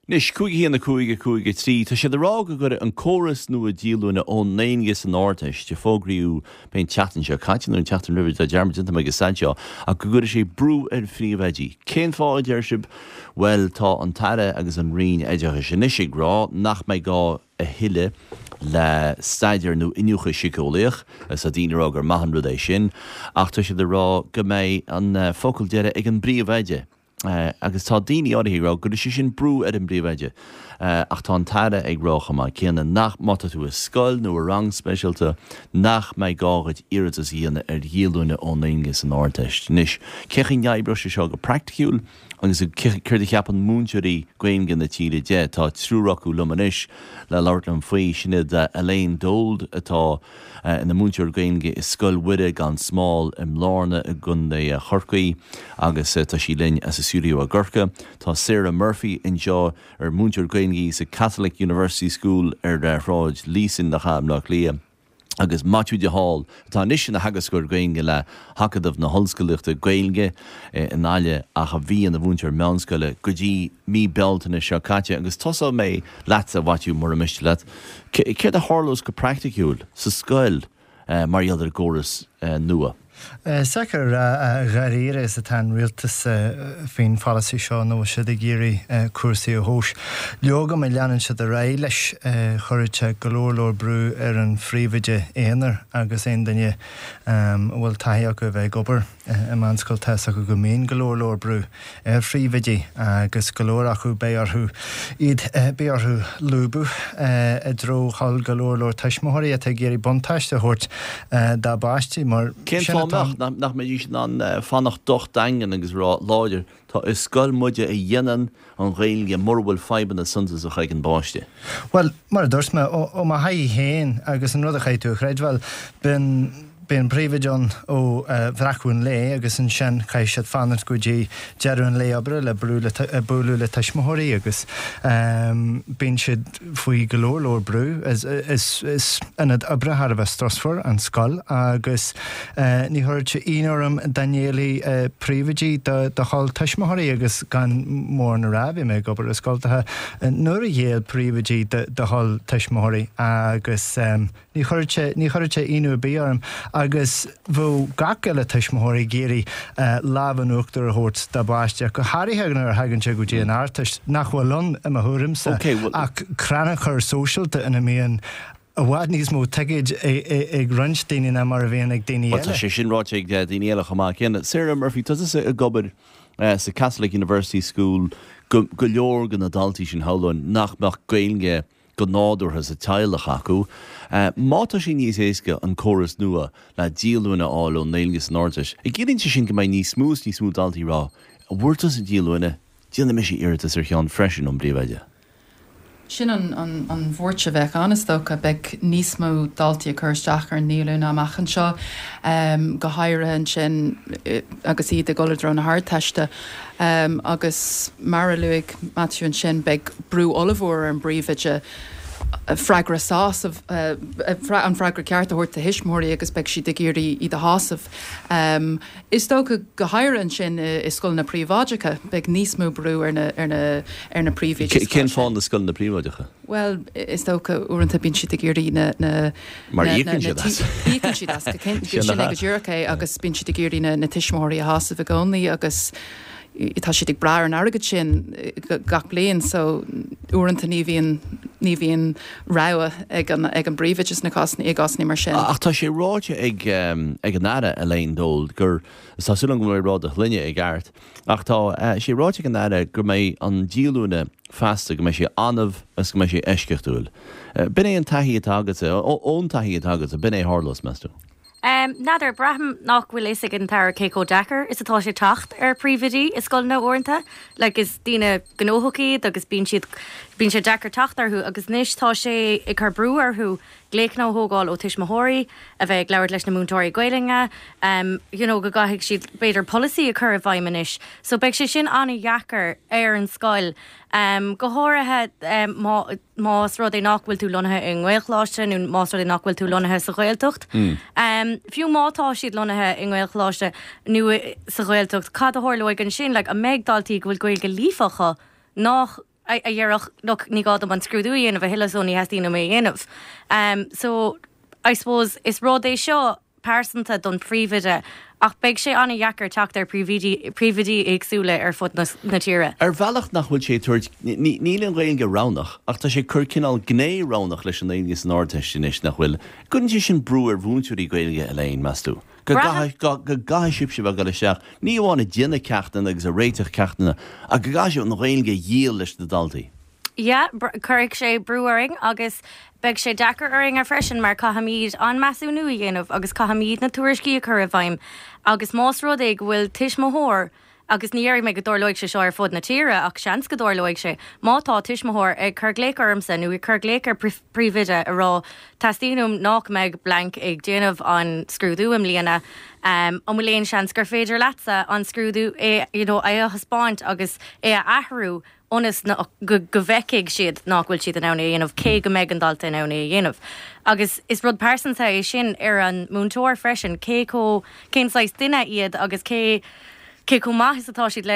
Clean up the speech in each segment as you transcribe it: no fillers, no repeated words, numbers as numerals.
Nis cúigi híanana cúige trí, Tá sé rá go gur an choras nu a díúna ón néingus an áirteis, de fógraíú pein chatan seo, caiitiú an chatan ribh a dearmadinta me go sanseo, a go gur sé brú ar phríomhheidí. Cén fá dearsib, well tá an taire agus an rion éideacha sin isig rá nach méid gá a hiile le staidir nó inniucha sicólaíoch, as a dtíine rá gur maithan rud é sin, ach tá sé rá go méid an focail deire ag an bríomhheide. Agus tá daoine orthaí rá gur sé sin brú ar an bríomhheide. Ach tá an taire ag rácha má céanna nach mata tú a scoil nó a rang speisialta nach méid gáid iiritas íana ar dhialúna ón éingus an áirteist. Nis cechan neibbre se seo go practicúil agus chuir de cheap an múnteirí gcuimgan na tíre de tá trúraú lumanis le láirt an faoi sinad a léon dóld atá in na múnteir gcuimge is scoil wiide gan smáil im lána a gun é chorcaí agus tá sí linn as a súriú a ggurcha. Tá Sarah Murphy in seo ar múnteir gcuimge sa Catholic University School ar ráid lísin na chaam nach lia. Agus Matthew de Hall, tá níos na hagascúir gainge le hacadamh na honscoilachta gailge in áile a cha bhí an na bhúntear meánscoile go dtí mí beltainna seo caite agus tosa mé leat a bhaitiú mar a miste leat. Céir a hálós go practicúil sa scoil mar iadar góras nua. Sechar garíire is a tan rialtas fin fallaí seo nó si a géirí cuasaí a thós. Leoga me leanan si a ré leis chuirte golóir brú ar an phríomhaide éonar agus aon daine bhfuil taithe go bheith gobar i manscoil teasa go míon golóir brú ar phríomhaide agus golóir acu béarthú iad béarthú lúbú i dro hall golóir teismothirí a géirí bontáiste thuirt dá báistí mar nach mé dís an fannach doch dagen agus rá láidir tá is scoil muide a dhéanaan an réilge mórbhfuil feiban a suntas a chaig an báiste. Well, mar dúirs me ó má haí héin agus an rud a chaitú chréidhil ben príomhaideán ó bhreachuin lé agus an sin caiis siad fanart go dtí dearún lé abre le búlú le teismothirí agus bíonn siad faoi golóir brú is inad abre har bheith strasfar an scoil agus ní thuirte íorm Danielí príomhaidí de hall teismothirí agus gan mór na rabhí mé gobar a scoiltathe nuair a dhéal príomhaidí de hall teismothirí agus ní chuirte inú bíarm agus bhú gacaile teismothirí géirí lábhanúachtar a thuirt de báiste go háirithe ar hagannte go dtí an áirteist nach bhfuil lon im a thurimsa ach creanna chur sóisialta ina míon a bhhaid níos mó teigid ag runch daoine na mar a bhíon ag daoine eile. Tá sé sin ráte ag daoine eile chamá céanna. Sarah Murphy, tá a gobar sa Catholic University School go leor gan adaltaí sin hálainn nach gailge go nádútha sa teilech acu. Mátá sin níos éasca an choras nua le díalúna áil ón néilgus an áirteis. I gcéann sin go mbeidh ní smúd daltaí rá. A bhuirtas a díalúna, díalna me sé iiritas ar cheann freisin an bríomhheide. Sin an bhórte bheith anastócha beag níos mó daltaí a chuirteach ar nílún amachchan seo go háire an sin agus iad a goladró na háirteiste agus mar luigh Matthew an sin beag brú olivóir an bríomhheide fragra sás an fragra ceart a thuirt a hismóirí agus beag si de géirí iad a hásamh. Is tócha go háire an sin is scoil na príomhaideacha beag níos mó brú ar na príomhhaide. Cén fáin na scoil na príomhaideacha? Well, is tócha uaireanta bíonn si de géirí na mar íocann siad as sin agus dúracha agus bíonn si de géirí na tismóirí a hásamh a gcónaí agus tá si ag brair an agad sin gach blion so uaireanta ní bhíon rá ag an bríomhaideas na cosna ag gasnaí mar sin. Ach tá sé ráte ag an aire a léon dóld gur tásúlan go rád a chluine ag airt ach tá sé ráte an aire gur méid an díalúna festa go mé sé anmh as go mé sé eiscechtúil. Bin é an taithí atágata ón taithí atágata bin é hárlas meú. Nadidir braham nach bhfuil is an tar Keiko Decker is atá sé tacht ar príomhaidí is scoil na orintanta, le is dína gnóthócaí agus bíonn sé Decker tachtarthú agus níos tá sé ag chu brúarthú gléicná thógáil ó Tismothirí a bheith leabhart leis na múntóirí Gaeilge go gaithigh siad beidir policy a chur a bhaiminis, so beidh sé sin anna dheacar ar an scoil. Go háirithe más rud é nachhfuil tú lonathe in Gaelchláiste nó más rud é nachhfuil tú lonathe sa Gaeltacht. Fiú mátá siad lonathe in Gaelchláiste nó sa Gaeltacht cad a háirlóig an sin le a méagdaltaí go bhfuil Gaeilge lífacha nach a dhearach ní gáda an scrúdúíon a bheith hilasóní hetína mé dhéanamh. So I suppose is rud é seo pásanta don príomhide ach beag sé anna dheacar teach ar príomhidí agsúla ar fud na tíre. Ar bhealach nach bhfuil sé tuairt níl an réon go ránach ach tá sé curcinál gné ránach leis an éongus an áirteistíis nach bhfuil gunn sé sin brú ar bhúntúirí gaeilge a léon measú. Go gaithisiúb se bh go seach, ní bháinna déanana ceachtainna agus a réiteach ceachtainna a go gaiisiú an réilge díal leis na daltaí. Ja, chuirigh sé brúing agus beag sé dechar uring ar freisin mar cahamíd an measú nua dhéanamh agus cahamíd na tuairiscí a chur a bhaim agus más rud ag bhfuil tuismthóir agus níir me go dúirlóigh sé seo ar fud na tíre ach seans go dúirlóigh sé mátá tuismthóir ag chuirgléic ormsa nó ag chuirgléic ar príomhide a rá tastíúm nach meid blank ag déanamh an scrúdúim líana an bhfuil seans gur féidir leatsa an scrúdú é a haspáint agus é a ahrú onas go bhheiceigh siad nachhfuil siad an anna dhéanamh cé go méid an dalta an anna dhéanamh. Agus is rud persanta é sin ar an múntóir freisin céáis duine iad agus cé có maithas atá siad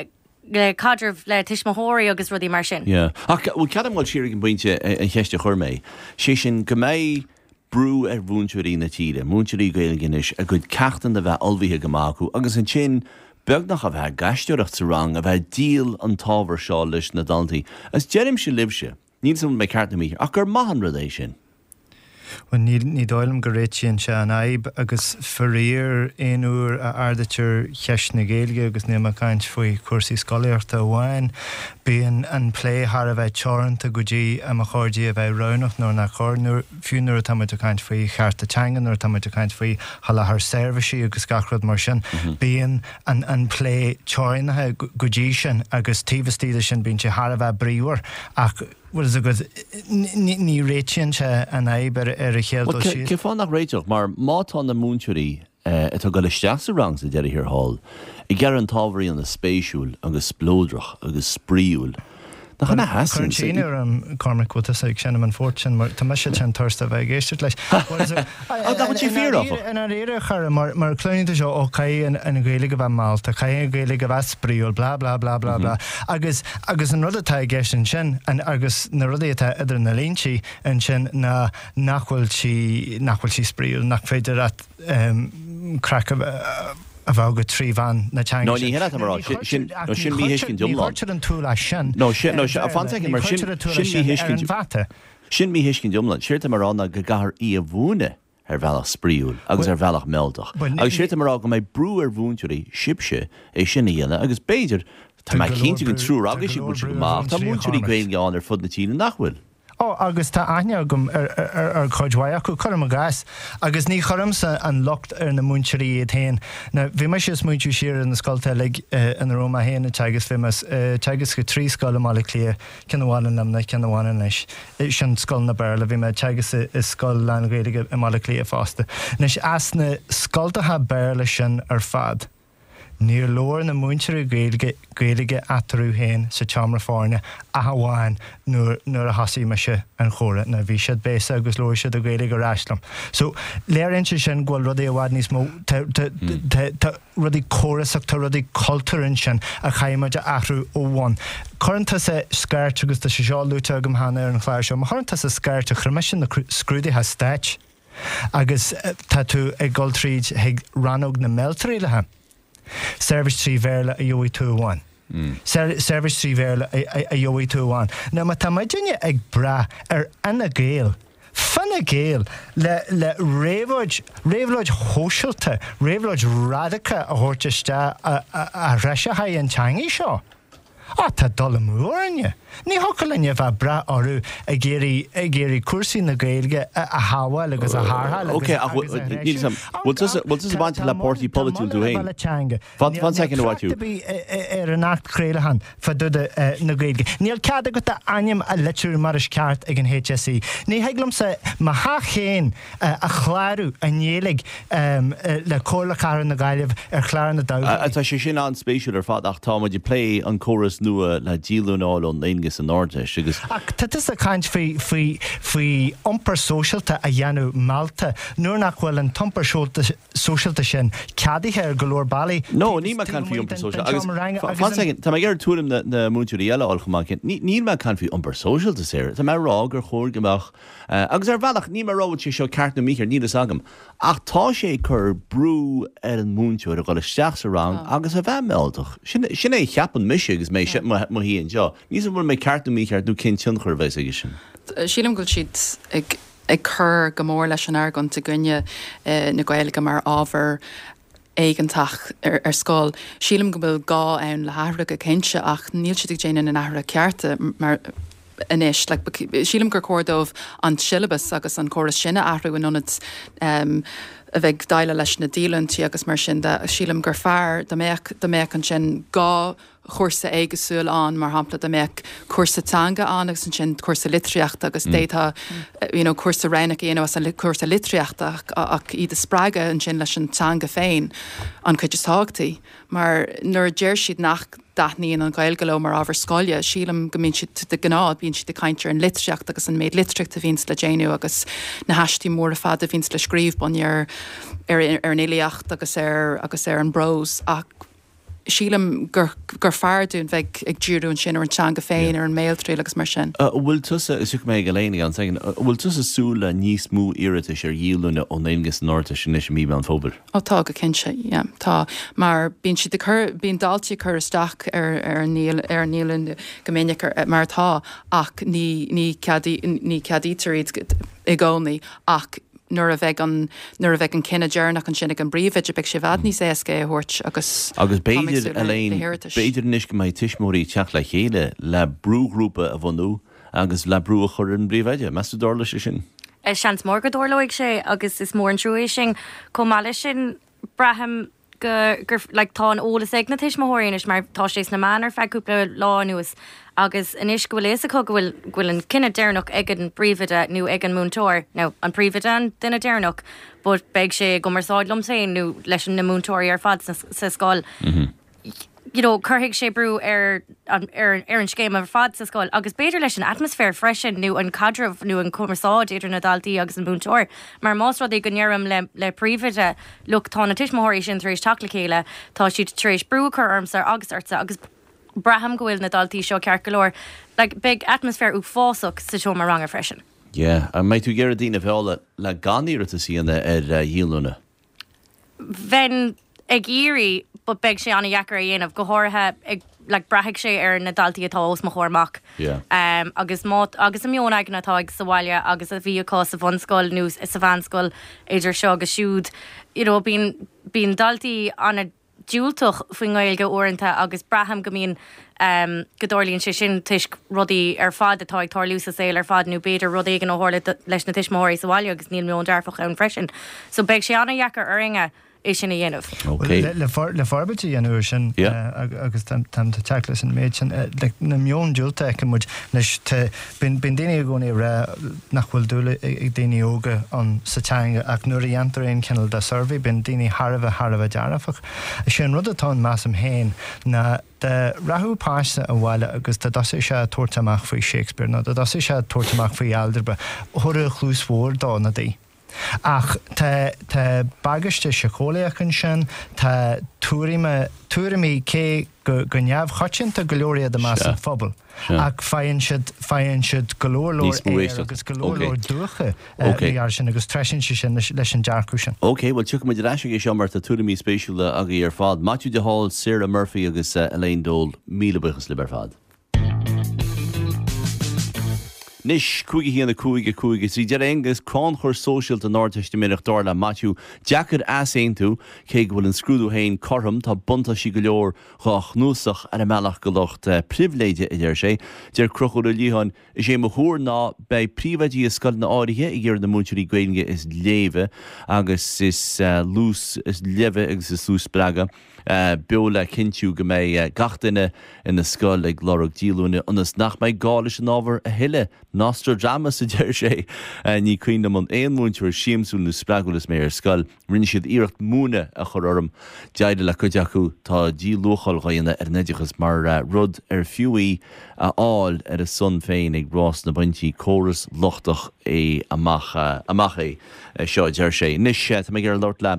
le cadrah le tuismthóirí agus rudí mar sin. Bhfuil ceadam bhil siar an buinte an cheiste chur méid. sé sin go méid brú ar bhúntúirí na tíre, múntúirí gaeilginis a go ceachtain a bheith olbhíthe go mácu agus an sin beag nach a bheith gaiisteoireacht sa rang a bheith díal an tábhar seo leis na daltaí. As jerim se libse, níl sam me ceartna mí ach gur maithan rud é sin. Well, ní dóilm go réitíonn se an aib agus forréir éonúair a ardaitear cheist na Gaeilge agus ní caint faoi cuasaí scoláirta amháin bíon an plé thar a bheith teoranta go dtí a chóirdí a bheith roinach nó na chóirnúir fiúnúir táid a caint faoi chearta teangan nó táid a caint faoi halathar serviceí agus gachrad mar sin bíon an plé teorinathe go dtí sin agus tíomhtíide sin bíonn sé thar a bheith bríomhar ach bhfuil is a go ní réitíonn se an aib ar a chéaldó siad. Ce fáin nach réiteach mar mátá na múntúirí atá go leisteach sa rang sa deidir hir hall I gar an tábharí an na spéisiúil agus splódrach agus spríúil. Na chana hasan Síar an Cormac Quotas ag sin an fortune mar tá se tin thusta bheith géiste leis. That tí fear of an éire chur mar clúinte seo ó cai an Gaeilge go bheith Malta, cai an Gaeilge go bheith spríúil bla bla bla bla bla. Agus an rud atá géist an sin agus na rudí atá idir na líntí an sin na nachhfuil sí spríúil nach féidir at crack a bheith go trí bhean na teanga. No, ní héad amrá, sin bhí hiscin dumlán. Ní chuirtear an túla sin. No, a fáinteach mar sin bhí hiscin. Sin bhí hiscin dumlán, siirta marrána go gahar í a bhúne ar bhealach spríúil agus ar bhealach meldach. Agus siirta marrá go méid brú ar bhúntúirí sibse é sin dhéana agus béidir tá mai cinnte go trú agus si bhúil se go máach tá múntúirí Gaeilge an ar fud na tína nachhfuil. Agus tá aine gom ar chuidhhaach acu chum a gas agus ní chorumsa an locht ar na múnteirí iad hain. Na bhí me is múntú siar in na scoilte le an Roma hain teagas fimas teagas go trí scoil mála clia cinháin lemna cinháin leis sin scoil na bearla bhí me teagas is scoil lean Gaeilge i mála clia fásta. Nes as na scoiltathe bearla sin ar fad. Níor lór na múnteirí Gaeilge atarú hain sa teamra fáine a hamháin nuair a hasí me se an chóra na bhí siad bésa agus lóir siad a Gaeilge reislam. So léironn se sin ghfuil rudí a bhhaid níos mó rudí chórasach tá rudí cultúrin sin a chaimiid a ahrú ó bhain. Chuanta sa scairte agus tá sé seáilúte agam hána ar an chláir seo, mar chuanta sa scairte chrumisin na scrúdaithe stáit agus tá tú ag gol tríd ag ranóg na meltaríilethe. Service trí bhéirle a dheoí tú amháin. Service trí bhéirle a dheoí tú amháin. Na má tá maid dinne ag bra ar anna Gael, fanna Gael le réabhlóid hóisiilta, réabhlóid radacha a thuirteiste a reise haid an teangaí seo. Tá dul múórne. Ní hocailne bheith bra orú a géirí cuasaí na Gaeilge a hábhail agus a thátha. Okay, bhfuil a baint le pórtaí polúil tú hain. Fan second bhhaid tú. Ar an nachtcréilehan fa duda na Gaeilge. Níl cead go aim a leitúr mar is ceart ag an HSE. Ní heaglam sa maitha chéin a chláirú a néalaigh le cóla cairn na Gaillimh ar chláir na dá. Tá sé sin an spéisiúil ar fad ach tá muid lé an chóras choras nua le dílúnáil ón éongus an áirteis agus. Tá is a caint faoi iompar sóisialta a dhéanú Malta, nuair nach bhfuil an tompar sóisialta sin ceadaithe ar go leor bailí. No, ní me can faoi iompar sóisialta. Tá gur túrim na múteúí eile áilchaach, ní me can faoi iompar sóisialta séir, Tá me rá gur chóir goach. Agus ar bhealach ní mar ráid sé seo ceart na míchar ní agam. Ach tá sé chur brú ar an múnteúir a go isteach sa rang agus a bheith meldach. Sin é cheapan mise agus mé mo híon seo. Níos bhfuil mé ceart na míchar dú cin tionchar bheits aige sin. Sílam goil siad ag chur go mór leis an airgan te gunne na Gaeilge mar ábhar éigentach ar scáil. Sílam go bfuil gá ann le hathra go cinse ach níl siad ag déanaan an athra cearta mar inis, sílam gur cordómh an syllabus agus an choras sinna ahrú in onad a bheith daile leis na dílantí agus mar sin de sílam gur fearr de méach an sin gá chósa éigesúil an mar hampla de méach cuasa tanga an agus an sin cuasa litriacht agus détha cuasa reinach as an cuasa litriacht ach iad a sppraige an sin leis an tanga féin an chuid is hágtaí. Mar nuair déir siad nach daithníon an Gaeilge mar ábhar scoile, sílam go mbíonn siad de gnád, bíonn siad de caintear an litriacht agus an méid litriacht a bhíns le déanú agus na haistí mór a fad a bhíns le scríbhbun ar an éiliacht agus ar an brós ach sílam gur fearrún bheith ag dúrún sin ar an teanga féin ar an méiltriil agus mar sin. Bhfuil tusa is mé go léine an sagen, bhfuil tusa súla níos mú iiritas ar dílúna ón éongus an áirteis sin is mí an fóbal. Tá go cinse, tá. Mar bíonn si bíonn daltaí chur isteach ar nílan gominic mar tá ach ní ceadítaríd i gcónaí ach nuair a bheith an cinenne dearnach an sinnig an bríomhid a beag sé bhad níos éasca a thuirt agus béidir eléin béidir níos go mbeidh tuismóirí teach le chéile le brúgrúpa a bhanú agus le brú a chur an bríomhide, meú dála sé sin. Seans mór go dóirlóigh sé agus is mór an trúéis sin comáile sin braham gur tá an ólas ag na tuismóirínis mar tá sé na manar feúpla lá nuas agus inis go bhfuil éasa bhfuil an cinenne dearnach ag an príomhide nó ag an múntóir. Nó an príomhide an duine dearnach, bud beag sé go marsáid lomsain nó leis na múntóirí ar fad sa scáil. Curthaigh sé brú ar an scéim ar fad sa scáil, agus beidir leis an atmosfér freisin nó an cadreh nó an cumarsáid idir na daltaí agus an múntóir. Mar másrad é go nnéarm le príomhide luch tá na tuismóirí sin tar éis tala chéile, tá siad tar éis brú chur armsa agus arta agus braham gohfuil na daltaí seo ceart go leor, big atmosfér ú fásach sa seo mar rang freisin. A mé tú ggéir a dtíanamh bheála le ganíirta síana ar dílúna. Bhein ag íri, but beg sé anna dhechar a dhéanamh go háirithe ag brathigh sé ar na daltaí atá os mo chóirmach. Agus a mion aigen atá ag sa bhaile agus a bhí aá sa bhanscoil nó sa bhanscoil idir seo agus siúd. Bíon daltaí anna dúiltoch faoin Gaeilge uaireanta agus braham go mbíonn godorlíonn sé sin tuis rudaí ar fad atá ag tarlú sa saoil ar fad nó beidir rudaí an óthla leis na tuismóirí sa bhaile agus níl mion dearfach ann freisin. So beg sé anna dhechar uirige is sin a dhéanamh. Le farbetí dhéanú sin agus tam teachlas an méid sin na mion dúilta ag muid leis bin daine a gcónaí ra nach bhfuil dúla ag daine óga an sa teanga ach nuair a dhéantar aon cinnal de survey bin daine Harbh dearafach. Sin rud atá más am héin na de rathú páiste a bhile agus de dosa se tuairteach faoi Shakespeare nó de dosa se tuairteach faoi Alderba thura chlús mhór dá na dí. Ach tá bagaiste seacholaíoch sin tá túraimí cé go neamh choitinta go leorí de más an phobal. Ach fainn siad go leor agus go leor dúcha ar sin agus treisin sin leis an dearcú sin. Bhil tucha muid leis é seo mar tá túraimí spéisiúla aga ar fad. Matthew de Hall, Sarah Murphy agus Elaine Dole, míle buchas le ar fad. Nis cúige híanana cúige sí dear agus crán chur social an áirteiste minic dála Matthew Jackar as éon tú cé bhfuil an scrúdú hain chorm tá bunta sí go leor chach núsach ar a meach go locht privléide idir sé dear crochú líhan is sé mo thuair ná bei príomhaidí a scoil na áirithe i ggéir na múteí Gaeilge is léve agus is lús is leve agus is lús braga. beola cinú go mé gachtainine ina scoil ag glórug dílúna anas nach méid gáis an ábhar a hiile Nostradamus sa deir sé ní cuioine man éonmúintúir siamsú na spregullas mé ar scoil rinne siad iirecht múna a chur orm deide le chuide acu tá dílúchail roianna ar neideachas mar rud ar fiúí a áil ar a sun féin ag rás na buintí córas lochtach é amach é seo deir sé. Nis tá mé ar Lord le